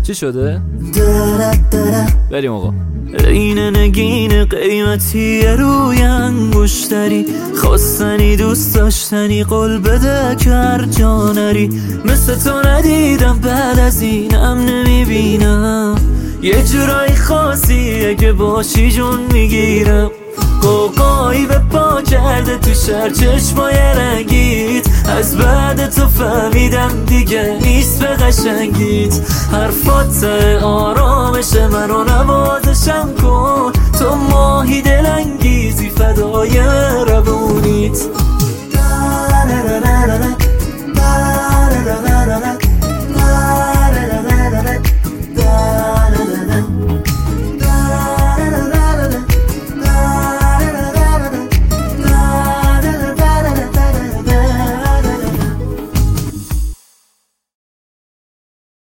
چی شده؟ بریم آقا. این نگین قیمتی روی انگشتری، خواستنی دوست داشتنی قول بده که هر جا نری. مثل تو ندیدم بعد از اینم نمیبینم، یه جورایی خاصیه که باشی جون میگیرم. قوقایی به پا کرده تو شهر چشمای رنگیت، از بعد تو فهمیدم دیگه نیست به قشنگیت. حرفات آرامش منو نوازشم کن، تو ماهی دلانگیزی فدای مهربونیت.